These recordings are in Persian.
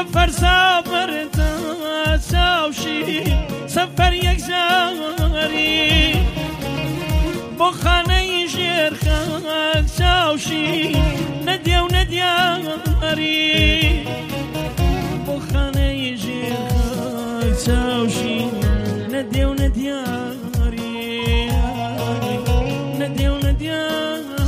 سفر تا چاوشی سفر یک زاری با خانه ژێر خاک چاوشی ندیو ندیاری با خانه ژێر خاک چاوشی ندیو ندیاری ندیو ندیاری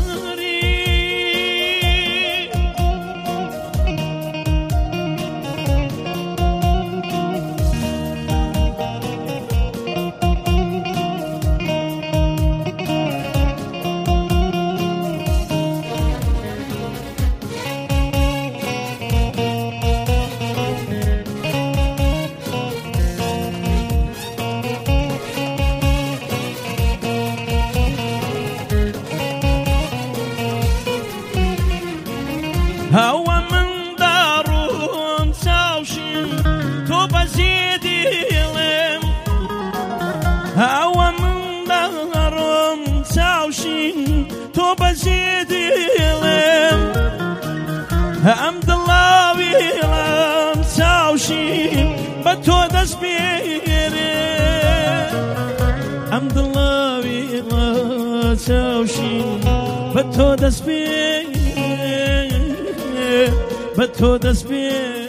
هوا من دارم چاوشین تو بزیدی لم هوا من دارم چاوشین تو بزیدی لم ام دلاوی لم چاوشین با تو دست بیره ام دلاوی لم چاوشین با تو دست بیره به تو دست بیره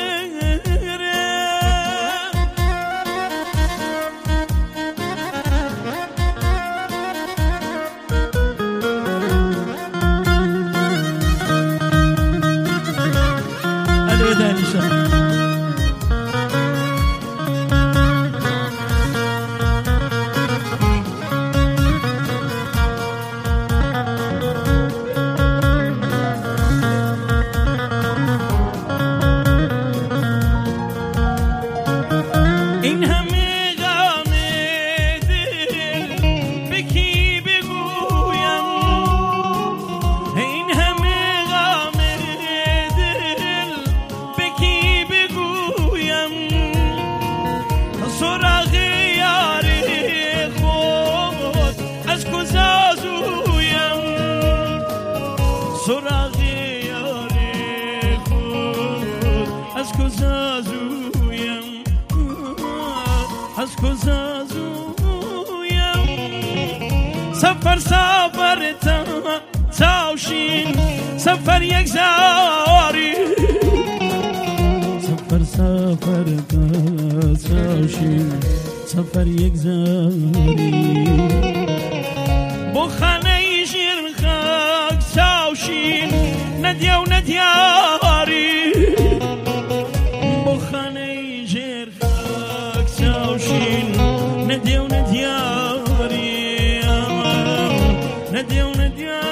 الوداع انشاءالله سراغی یاری خود از کجا زویم از کجا زویم سفر تا چاوشین سفر یک زاری سفر تا چاوشین سفر یک زاری با خانه ژێر خاک چاوشین ندیو ندیاری با خانه ژێر خاک چاوشین ندیو ندیاری ندیو ندیاری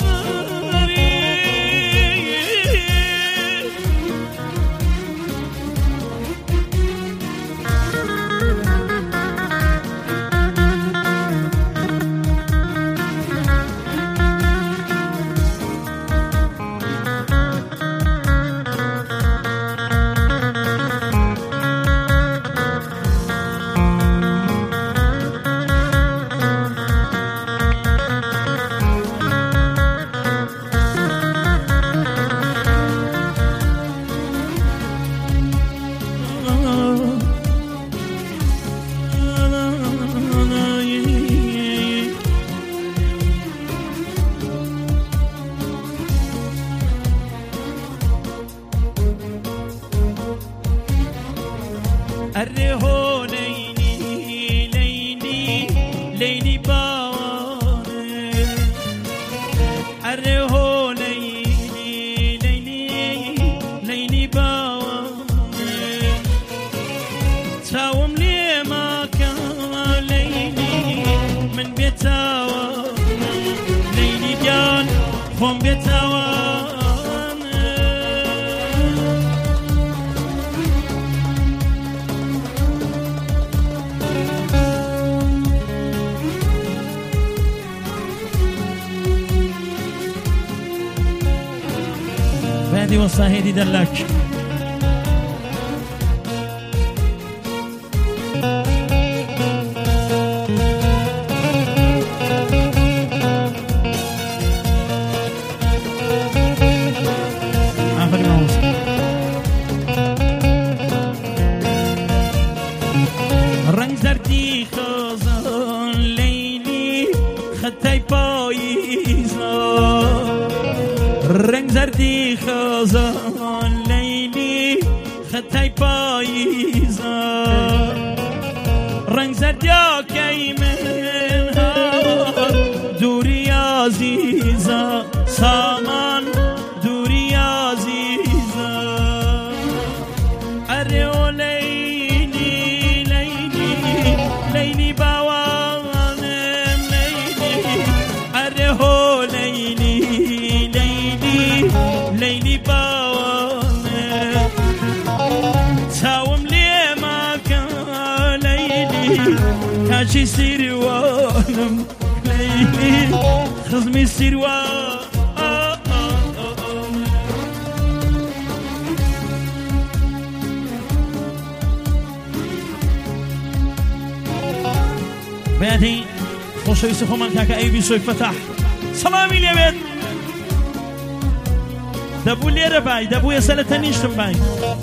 الرهو ليلي ليلي ليلي باواني الرهو ليلي ليلي ليلي باواني تاوم لي ما كان ليلي من بيتاواني ليلي جان فم بيتاواني بعدي وصاهدي دلك عفري ما وصل زردی خزان لیلی خطای پاییزا رنگ زردیا کی من دوری عزیزا سامان دوری عزیزا اره و لیلی لیلی لیلی باوانم لیلی اره و لیلی لیلی لیلی باوانم تاوم لیما که لیلی کاشی سیروانم لیلی خزمی سیروان بياتي خوشو يوسف من كاكا ايبي شوي فتح سلامي لي بيت دبو لي رباي دبو يسالة تنيشتم باي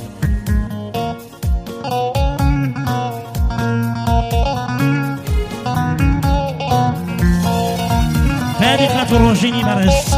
بياتي خاتو روجيني برس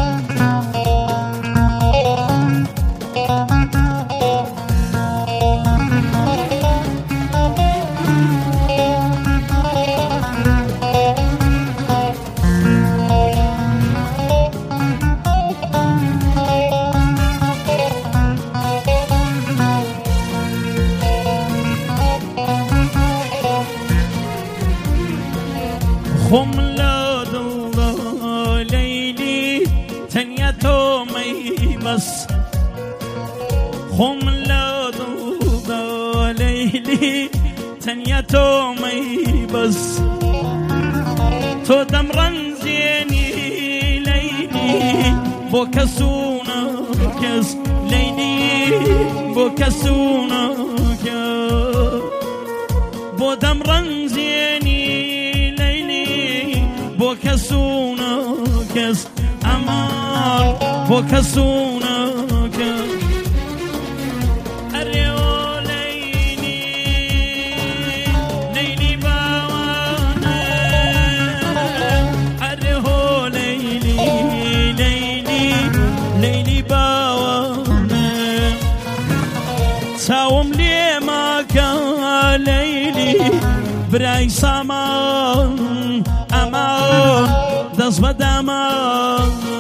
خم لا دل ليلي تنيتو مي بس خم لا دل ليلي تنيتو مي بس تو دم رنزيني ليلي بوكسونا كس ليلي بوكسونا كس بودم رنزيني بوكسونا كس أمان بوكسونا كس أريو ليلي ليلي باوانا أريو ليلي ليلي ليلي باوانا ساوم لي ما كان ليلي براي سامان أمان دست بدمان